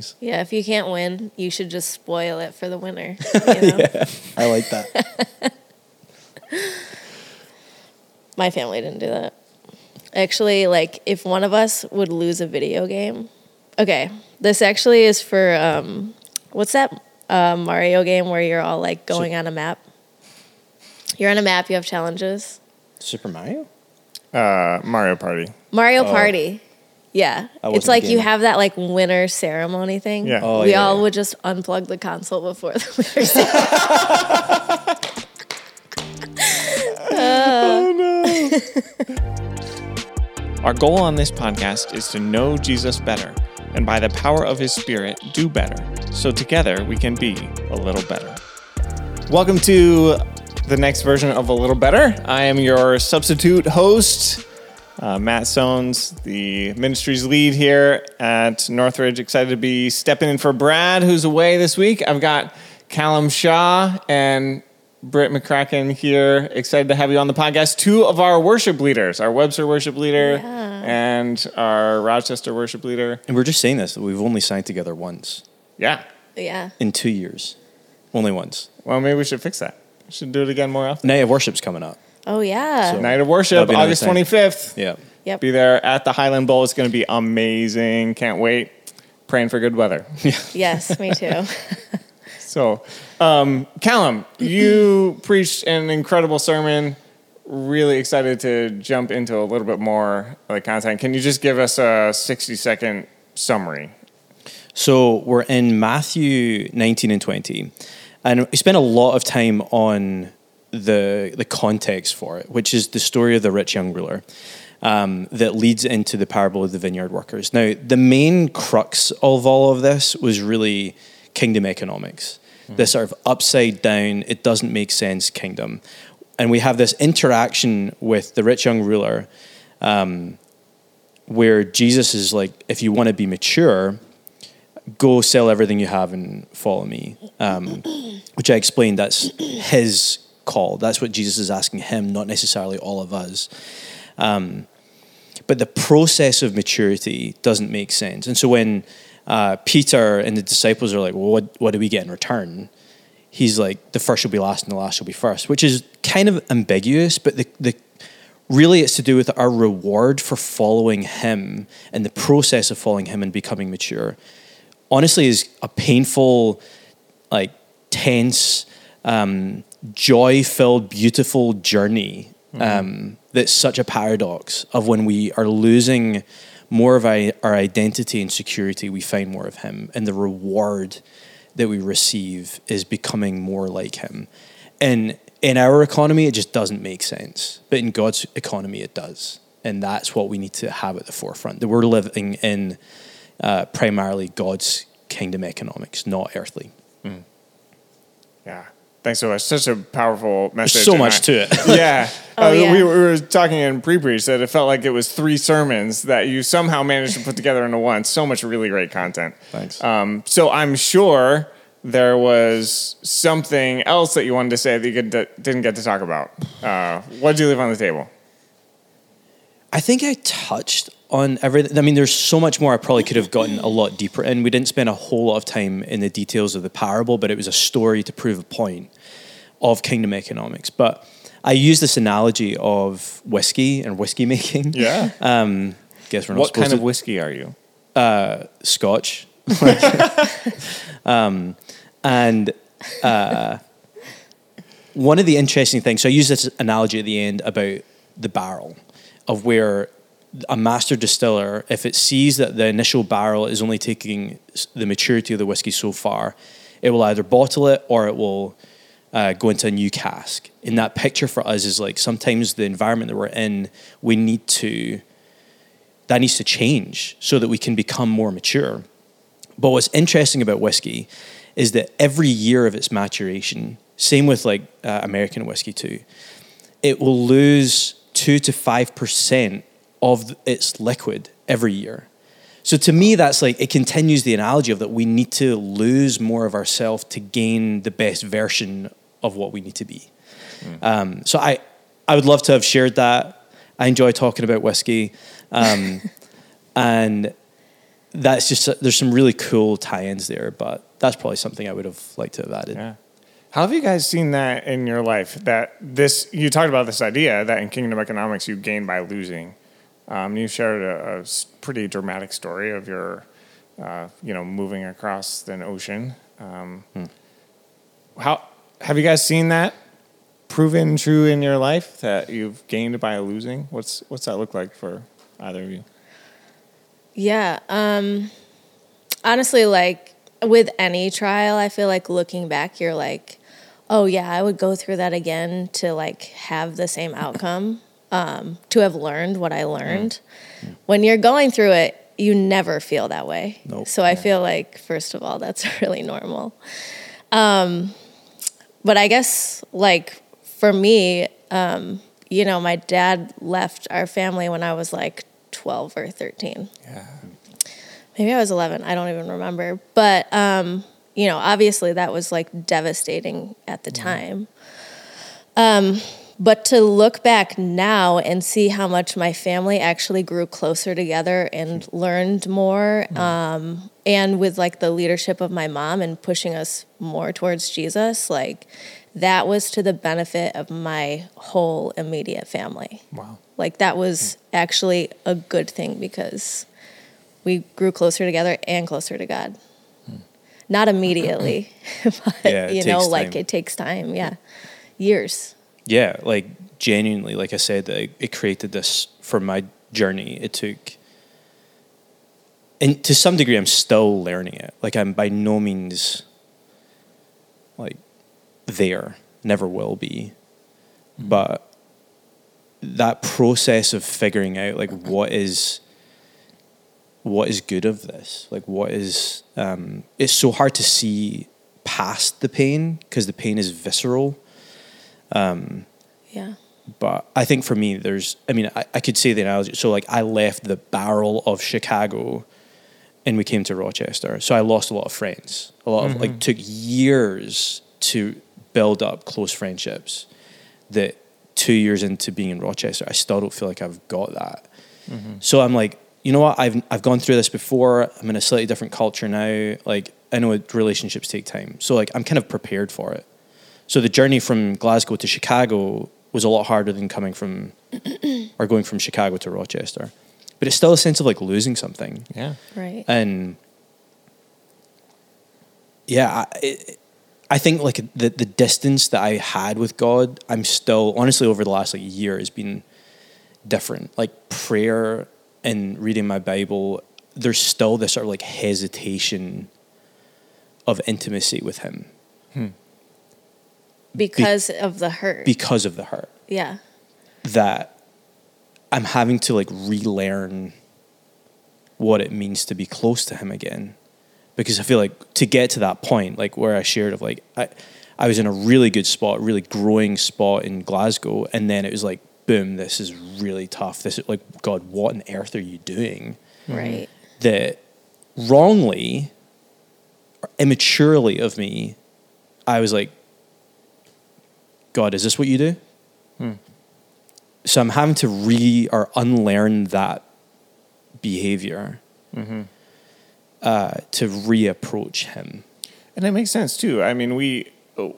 memories. Yeah, if you can't win, you should just spoil it for the winner. You know? Yeah, I like that. My family didn't do that. Actually, like, if one of us would lose a video game... Okay, this actually is for... what's that Mario game where you're all, like, going on a map? You're on a map, you have challenges. Super Mario? Mario Party. Mario Party. Yeah. wasn't It's like a you gamer. have that, like, winner ceremony thing. Yeah. Oh, we yeah, all yeah. would just unplug the console before the winner ceremony. Our goal on this podcast is to know Jesus better, and by the power of his Spirit, do better, so together we can be a little better. Welcome to the next version of A Little Better. I am your substitute host, Matt Sones, the ministry's lead here at Northridge. Excited to be stepping in for Brad, who's away this week. I've got Callum Shaw and Britt McCracken here. Excited to have you on the podcast. Two of our worship leaders, our Webster worship leader and our Rochester worship leader. And we're just saying this, that we've only sang together once Yeah. Yeah. in 2 years. Only once. Well, maybe we should fix that. We should do it again more often. Night of Worship's coming up. Oh, yeah. So- Night of worship, That'll be another August thing. 25th. Yeah. Yep. Be there at the Highland Bowl. It's going to be amazing. Can't wait. Praying for good weather. Yes, me too. So, Callum, you preached an incredible sermon. Really excited to jump into a little bit more of the content. Can you just give us a 60-second summary? So we're in Matthew 19 and 20. And we spent a lot of time on the context for it, which is the story of the rich young ruler that leads into the parable of the vineyard workers. Now, the main crux of all of this was really kingdom economics. This sort of upside down, it doesn't make sense kingdom. And we have this interaction with the rich young ruler where Jesus is like, if you want to be mature, go sell everything you have and follow me. Which I explained, that's his call. That's what Jesus is asking him, not necessarily all of us. But the process of maturity doesn't make sense. And so when Peter and the disciples are like, well, what do we get in return? He's like, the first shall be last and the last shall be first, which is kind of ambiguous, but really it's to do with our reward for following him and the process of following him and becoming mature. Honestly, is a painful, like tense, joy-filled, beautiful journey. That's such a paradox of when we are losing more of our identity and security, we find more of him, and the reward that we receive is becoming more like him. And in our economy, it just doesn't make sense. But in God's economy, it does. And that's what we need to have at the forefront, that we're living in primarily God's kingdom economics, not earthly. Yeah. Thanks so much. Such a powerful message. There's so much to it. Yeah. Yeah. We were talking in pre-preach that it felt like it was 3 sermons that you somehow managed to put together into one. So much really great content. Thanks. So I'm sure there was something else that you wanted to say that you didn't get to talk about. What did you leave on the table? I think I touched on everything. I mean, there's so much more I probably could have gotten a lot deeper in. We didn't spend a whole lot of time in the details of the parable, but it was a story to prove a point of kingdom economics. But I use this analogy of whiskey and whiskey making. Yeah. Guess we're not What supposed kind to. of whiskey are you? Scotch. And one of the interesting things, so I use this analogy at the end about the barrel, of where a master distiller, if it sees that the initial barrel is only taking the maturity of the whiskey so far, it will either bottle it or it will go into a new cask. And that picture for us is like sometimes the environment that we're in, that needs to change so that we can become more mature. But what's interesting about whiskey is that every year of its maturation, same with like American whiskey too, it will lose 2 to 5% of its liquid every year. So to me, that's like, it continues the analogy of that we need to lose more of ourselves to gain the best version of what we need to be. So I would love to have shared that. I enjoy talking about whiskey. And that's just, there's some really cool tie-ins there, but that's probably something I would have liked to have added. Yeah. How have you guys seen that in your life? That this, you talked about this idea that in kingdom economics you gain by losing. You shared a pretty dramatic story of your, moving across an ocean. How have you guys seen that proven true in your life, that you've gained by losing? What's that look like for either of you? Yeah. Honestly, like with any trial, I feel like looking back, you're like, oh yeah, I would go through that again to like have the same outcome, to have learned what I learned. When you're going through it, you never feel that way. Nope. So I feel like, first of all, that's really normal. But I guess like for me, my dad left our family when I was like 12 or 13. Yeah. Maybe I was 11. I don't even remember. But, obviously that was like devastating at the time. But to look back now and see how much my family actually grew closer together and learned more, and with like the leadership of my mom and pushing us more towards Jesus, like that was to the benefit of my whole immediate family. Wow. Like that was actually a good thing because we grew closer together and closer to God. Not immediately, but it takes time. Yeah. Years. Yeah, like genuinely, like I said, it created this for my journey. It took, and to some degree, I'm still learning it. Like I'm by no means like there, never will be. But that process of figuring out like what is good of this, like what is, it's so hard to see past the pain because the pain is visceral. Yeah. But I think for me, I could say the analogy. So like I left the barrel of Chicago and we came to Rochester. So I lost a lot of friends. Took years to build up close friendships that 2 years into being in Rochester, I still don't feel like I've got that. So I'm like, you know what? I've gone through this before. I'm in a slightly different culture now. Like I know relationships take time. So like I'm kind of prepared for it. So the journey from Glasgow to Chicago was a lot harder than going from Chicago to Rochester. But it's still a sense of like losing something. Yeah. Right. And yeah, I think like the distance that I had with God, I'm still, honestly, over the last like year has been different. Like prayer and reading my Bible, there's still this sort of like hesitation of intimacy with Him. Because of the hurt. Because of the hurt. Yeah. That I'm having to like relearn what it means to be close to Him again. Because I feel like to get to that point, like where I shared of like, I was in a really good spot, really growing spot in Glasgow. And then it was like, boom, this is really tough. This is like, God, what on earth are you doing? Right. That wrongly or immaturely of me, I was like, God, is this what you do? So I'm having to unlearn that behavior to reapproach Him. And it makes sense too. I mean, we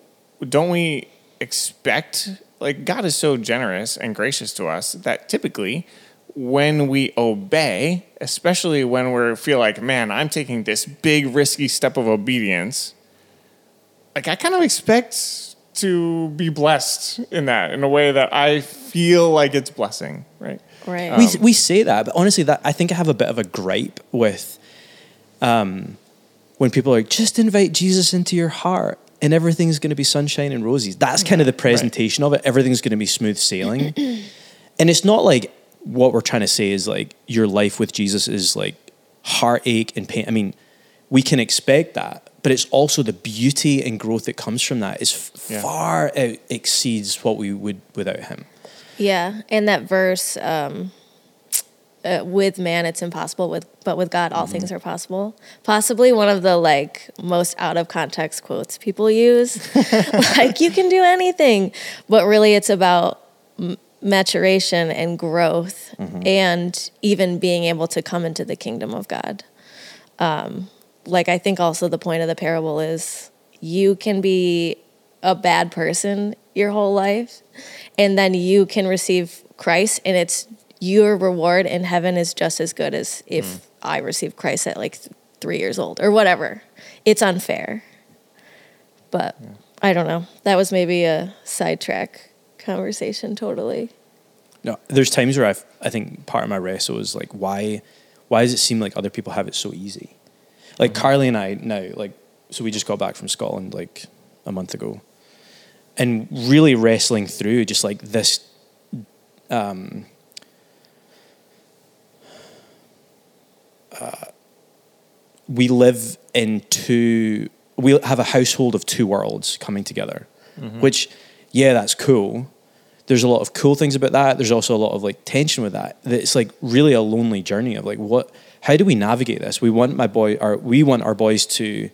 expect, like, God is so generous and gracious to us that typically when we obey, especially when we feel like, man, I'm taking this big risky step of obedience, like I kind of expect to be blessed in a way that I feel like it's blessing, right? Right. We say that, but honestly, that I think I have a bit of a gripe with when people are like, just invite Jesus into your heart and everything's going to be sunshine and roses. That's kind of the presentation of it. Everything's going to be smooth sailing. And it's not like what we're trying to say is like your life with Jesus is like heartache and pain. I mean, we can expect that. But it's also the beauty and growth that comes from that is far exceeds what we would without Him. Yeah, and that verse, with man it's impossible, but with God all things are possible. Possibly one of the like most out of context quotes people use. Like you can do anything, but really it's about maturation and growth, and even being able to come into the kingdom of God. Like, I think also the point of the parable is you can be a bad person your whole life, and then you can receive Christ, and it's your reward in heaven is just as good as if I received Christ at like 3 years old or whatever. It's unfair. But I don't know. That was maybe a sidetrack conversation totally. No, there's times where I think part of my wrestle is like, why does it seem like other people have it so easy? Like Carly and I now, like, so we just got back from Scotland like a month ago, and really wrestling through just like this, we have a household of two worlds coming together, which, yeah, that's cool. There's a lot of cool things about that. There's also a lot of like tension with that. It's like really a lonely journey of like, how do we navigate this? We want our boys to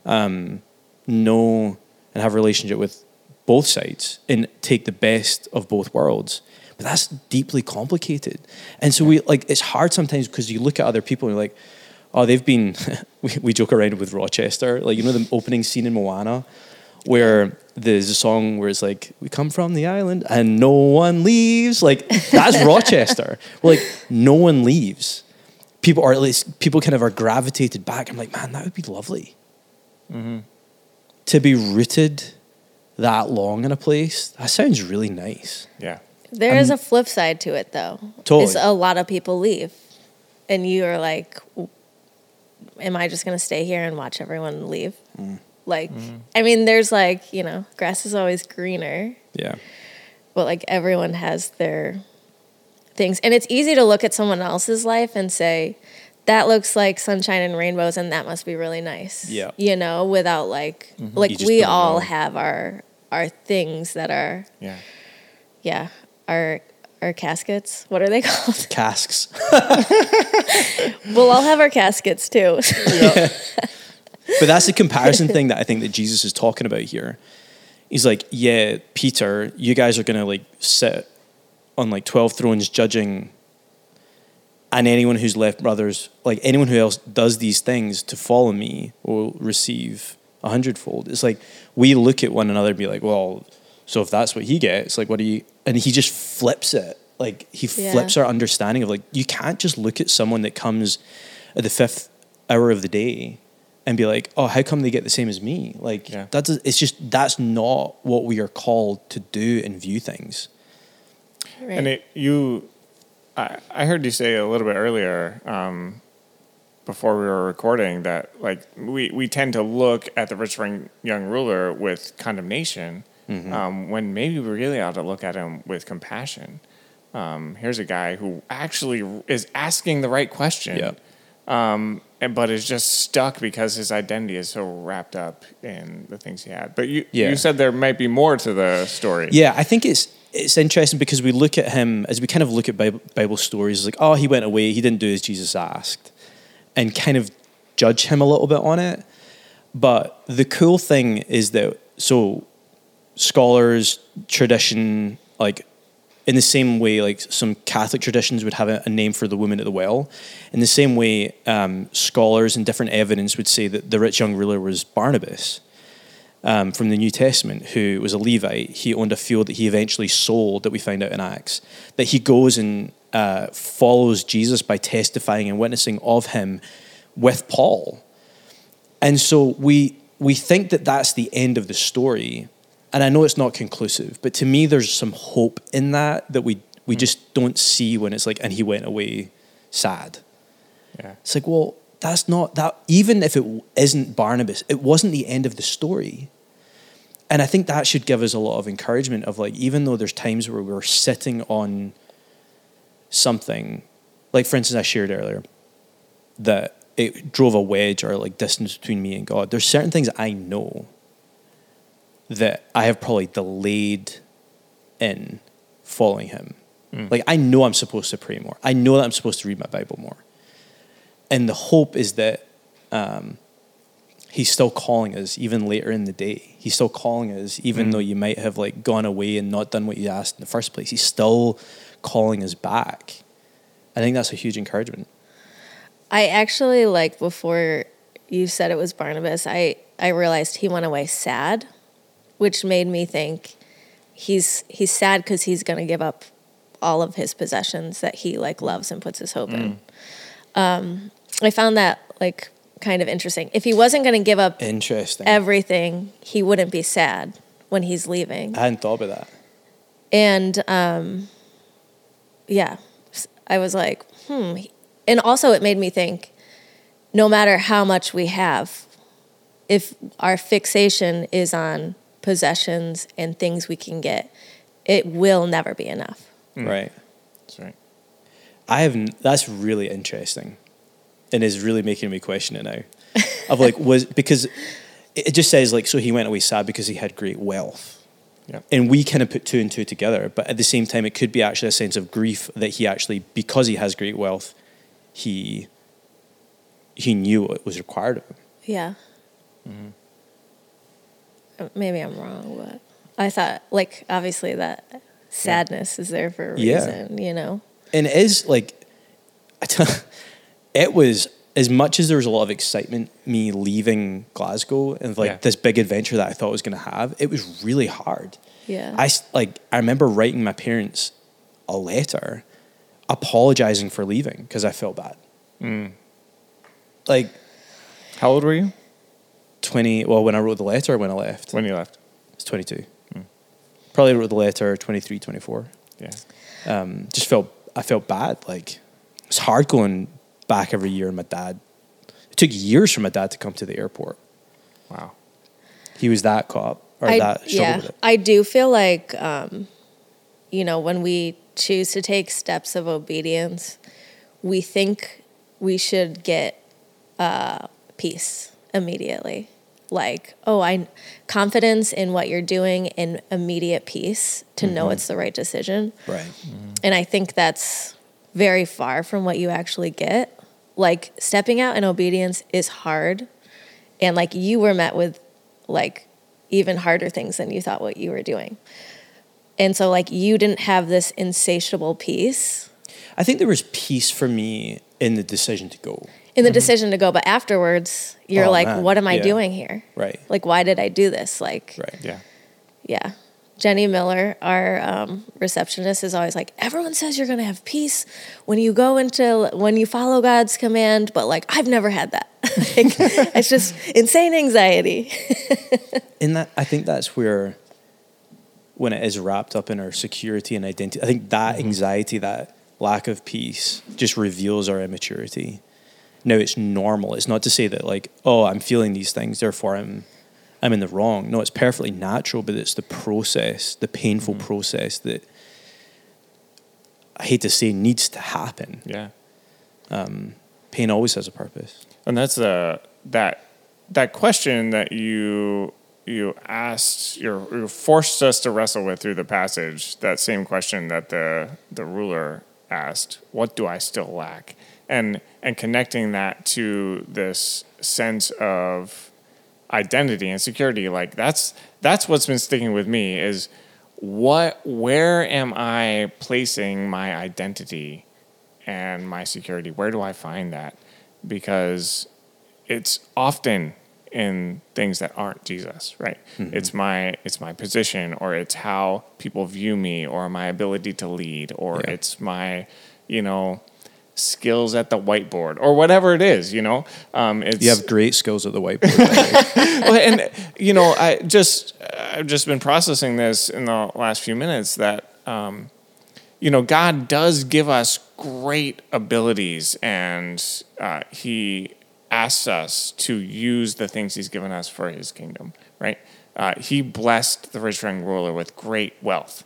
know and have a relationship with both sides and take the best of both worlds. But that's deeply complicated. And so it's hard sometimes because you look at other people and you're like, oh, they've been, we joke around with Rochester, like, you know, the opening scene in Moana, where there's a song where it's like, we come from the island and no one leaves. Like, that's Rochester. We're like, no one leaves. People, or at least people kind of are gravitated back. I'm like, man, that would be lovely. To be rooted that long in a place, that sounds really nice. Yeah. There is a flip side to it, though. Totally. Is a lot of people leave. And you are like, am I just going to stay here and watch everyone leave? Like, I mean, there's like, you know, grass is always greener. Yeah. But like everyone has their things. And it's easy to look at someone else's life and say, that looks like sunshine and rainbows and that must be really nice. Yeah. You know, without like, like we all have our things that are, our caskets. What are they called? Casks. We'll all have our caskets too. But that's the comparison thing that I think that Jesus is talking about here. He's like, yeah, Peter, you guys are going to like sit on like 12 thrones judging, and anyone who's left brothers, like anyone who else does these things to follow me will receive 100-fold. It's like we look at one another and be like, well, so if that's what he gets, like, what do you? And he just flips it. Like he flips our understanding of like, you can't just look at someone that comes at the 5th hour of the day and be like, oh, how come they get the same as me? Like that's not what we are called to do and view things. Right. And I heard you say a little bit earlier, before we were recording, that like we tend to look at the rich young ruler with condemnation, when maybe we really ought to look at him with compassion. Here's a guy who actually is asking the right question. But is just stuck because his identity is so wrapped up in the things he had. But you said there might be more to the story. Yeah, I think it's interesting because we look at him, as we kind of look at Bible stories, like, oh, he went away, he didn't do as Jesus asked, and kind of judge him a little bit on it. But the cool thing is that, so scholars, tradition, like, in the same way, like some Catholic traditions would have a name for the woman at the well, in the same way, scholars and different evidence would say that the rich young ruler was Barnabas from the New Testament, who was a Levite. He owned a field that he eventually sold, that we find out in Acts, that he goes and follows Jesus by testifying and witnessing of him with Paul. And so we think that that's the end of the story. And I know it's not conclusive, but to me, there's some hope in that we just don't see when it's like, and he went away sad. Yeah. It's like, well, that's not that. Even if it isn't Barnabas, it wasn't the end of the story. And I think that should give us a lot of encouragement of like, even though there's times where we're sitting on something, like for instance, I shared earlier that it drove a wedge or like distance between me and God. There's certain things I know that I have probably delayed in following him. Like, I know I'm supposed to pray more. I know that I'm supposed to read my Bible more. And the hope is that he's still calling us even later in the day. He's still calling us, even though you might have like gone away and not done what you asked in the first place. He's still calling us back. I think that's a huge encouragement. I actually, like, before you said it was Barnabas, I realized he went away sad, which made me think he's sad because he's going to give up all of his possessions that he, like, loves and puts his hope in. I found that, like, kind of interesting. If he wasn't going to give up everything, he wouldn't be sad when he's leaving. I hadn't thought about that. And, yeah, I was like, And also it made me think, no matter how much we have, if our fixation is on possessions and things we can get, it will never be enough. Right. That's right. That's really interesting, and is really making me question it now. Of like, because it just says like, so he went away sad because he had great wealth. Yeah. And we kind of put two and two together, but at the same time, it could be actually a sense of grief that he actually, because he has great wealth, he knew what was required of him. Yeah. Maybe I'm wrong, but I thought, like, obviously that sadness is there for a reason, you know? And it is like, it was, as much as there was a lot of excitement, me leaving Glasgow and like this big adventure that I thought I was going to have, it was really hard. Yeah. I remember writing my parents a letter apologizing for leaving because I felt bad. Like, how old were you? 20. Well, when I wrote the letter, or when I left? When you left? I was 22. Probably wrote the letter 23, 24. Yeah. I felt bad. Like, it's hard going back every year. My dad, it took years for my dad to come to the airport. Wow. He was that caught up, or that struggled with it. I do feel like, you know, when we choose to take steps of obedience, we think we should get peace immediately. Like, confidence in what you're doing and immediate peace to know it's the right decision. Right. And I think that's very far from what you actually get. Like, stepping out in obedience is hard. And, like, you were met with, like, even harder things than you thought what you were doing. And so, like, you didn't have this insatiable peace. I think there was peace for me in the decision to go. In the decision to go, but afterwards, you're like, man. what am I doing here? Right. Like, why did I do this? Like, Right. Yeah. yeah. Jenny Miller, our receptionist, is always like, everyone says you're going to have peace when you follow God's command, but like, I've never had that. Like, it's just insane anxiety. I think that's where, when it is wrapped up in our security and identity, I think that anxiety, that lack of peace just reveals our immaturity. Now, it's normal. It's not to say that like, oh, I'm feeling these things, therefore I'm in the wrong. No, it's perfectly natural, but it's the process, the painful process that, I hate to say, needs to happen. Yeah. Pain always has a purpose. And that's that question that you asked, you forced us to wrestle with through the passage, that same question that the ruler asked, what do I still lack? And connecting that to this sense of identity and security, like that's what's been sticking with me is where am I placing my identity and my security? Where do I find that? Because it's often in things that aren't Jesus, right? It's my position, or it's how people view me, or my ability to lead, or it's my, skills at the whiteboard, or whatever it is, you have great skills at the whiteboard. Well, and I've just been processing this in the last few minutes that God does give us great abilities, and He asks us to use the things He's given us for His kingdom, right? He blessed the rich young ruler with great wealth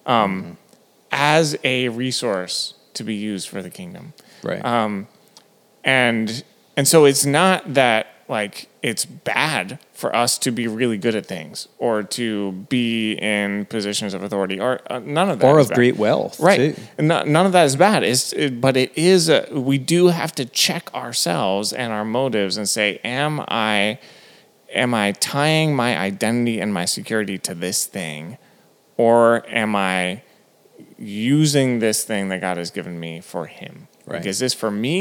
as a resource to be used for the kingdom. Right. And so it's not that like it's bad for us to be really good at things or to be in positions of authority, or none of that. Or is of bad. great wealth, right? Too. And none of that is bad. But it is. We do have to check ourselves and our motives and say, am I tying my identity and my security to this thing, or am I using this thing that God has given me for Him? Right. Like, is this for me,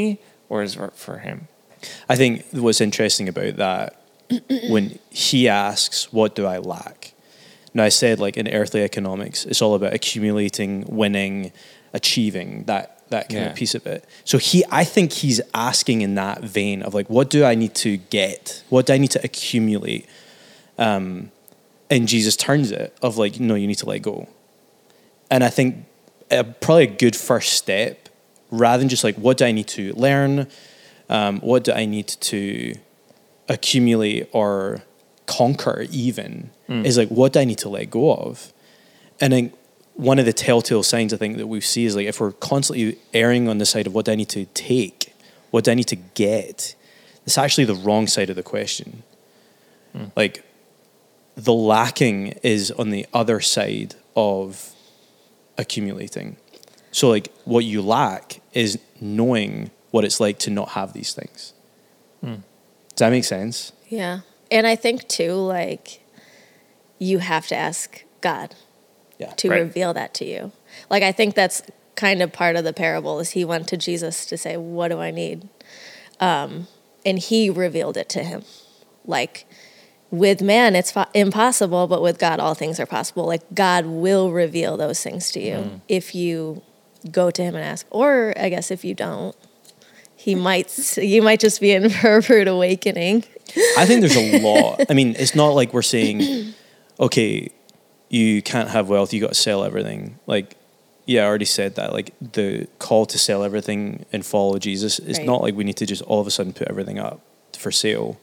or is it for him? I think what's interesting about that, when he asks, what do I lack? Now, I said, like, in earthly economics, it's all about accumulating, winning, achieving, that kind of piece of it. So I think he's asking in that vein of, like, what do I need to get? What do I need to accumulate? And Jesus turns it of, like, no, you need to let go. And I think probably a good first step, rather than just, like, what do I need to learn? What do I need to accumulate or conquer even, is like, what do I need to let go of? And then one of the telltale signs I think that we see is, like, if we're constantly erring on the side of what do I need to take, what do I need to get, it's actually the wrong side of the question. Like, the lacking is on the other side of accumulating. So, like, what you lack is knowing what it's like to not have these things. Does that make sense? Yeah. And I think too, like, you have to ask God to reveal that to you. Like, I think that's kind of part of the parable is he went to Jesus to say, what do I need? And he revealed it to him. Like, with man, it's impossible, but with God, all things are possible. Like, God will reveal those things to you if you go to him and ask. Or I guess if you don't, you might just be in for a rude awakening. I think there's a lot. I mean, it's not like we're saying, okay, you can't have wealth, you got to sell everything. Like, yeah, I already said that. Like, the call to sell everything and follow Jesus, it's not like we need to just all of a sudden put everything up for sale.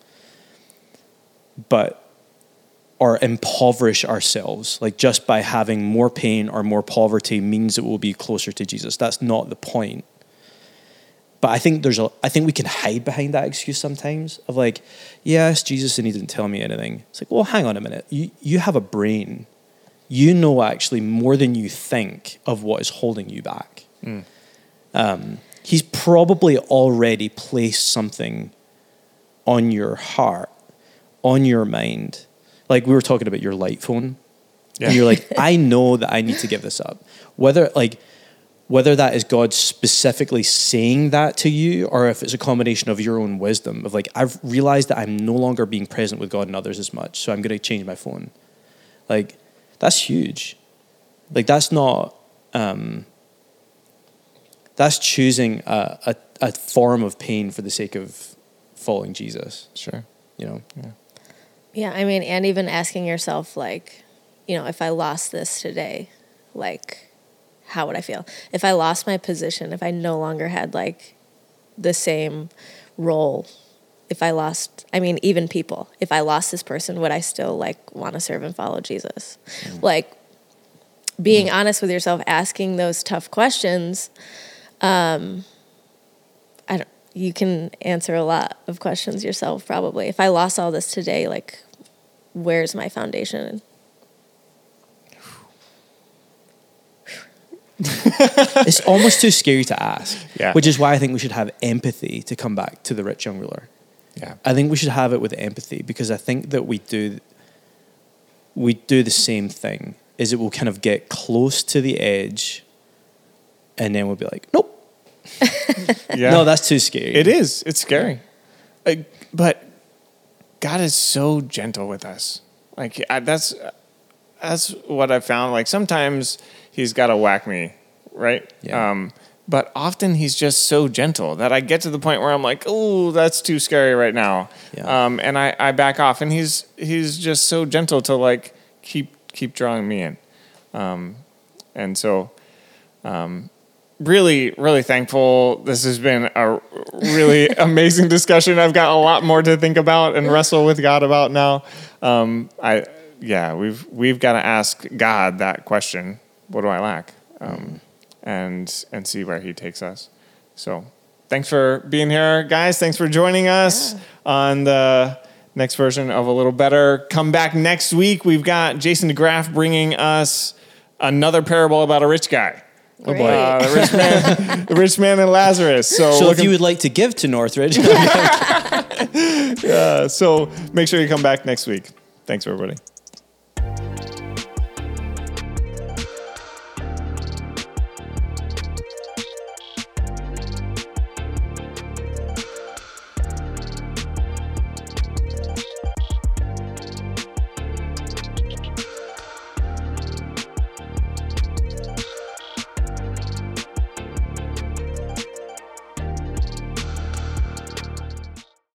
But, or impoverish ourselves, like, just by having more pain or more poverty means that we'll be closer to Jesus. That's not the point. But I think we can hide behind that excuse sometimes of, like, yes, Jesus, and he didn't tell me anything. It's like, well, hang on a minute. You have a brain. You know actually more than you think of what is holding you back. He's probably already placed something on your heart, on your mind. Like, we were talking about your light phone. Yeah. And you're like, I know that I need to give this up. Whether that is God specifically saying that to you, or if it's a combination of your own wisdom of, like, I've realized that I'm no longer being present with God and others as much, so I'm going to change my phone. Like, that's huge. Like, that's not, that's choosing a form of pain for the sake of following Jesus. Sure. You know? Yeah, I mean, and even asking yourself, like, you know, if I lost this today, like, how would I feel? If I lost my position, if I no longer had, like, the same role, if I lost, I mean, even people, if I lost this person, would I still, like, want to serve and follow Jesus? Like, being honest with yourself, asking those tough questions, you can answer a lot of questions yourself, probably. If I lost all this today, like, where's my foundation? It's almost too scary to ask. Yeah. Which is why I think we should have empathy, to come back to the rich young ruler. Yeah. I think we should have it with empathy, because I think that we do the same thing, is it will kind of get close to the edge and then we'll be like, nope. Yeah. No, that's too scary. It is. It's scary. But God is so gentle with us. Like, that's what I found. Like, sometimes he's got to whack me, right? Yeah. But often he's just so gentle that I get to the point where I'm like, oh, that's too scary right now. Yeah. And I back off, and he's just so gentle to, like, keep drawing me in. And so, really, really thankful. This has been a really amazing discussion. I've got a lot more to think about and wrestle with God about now. We've got to ask God that question: what do I lack? And see where he takes us. So thanks for being here, guys. Thanks for joining us on the next version of A Little Better. Come back next week. We've got Jason DeGraff bringing us another parable about a rich guy. Oh boy. The rich man and Lazarus. So if you would like to give to Northridge. So make sure you come back next week. Thanks, everybody.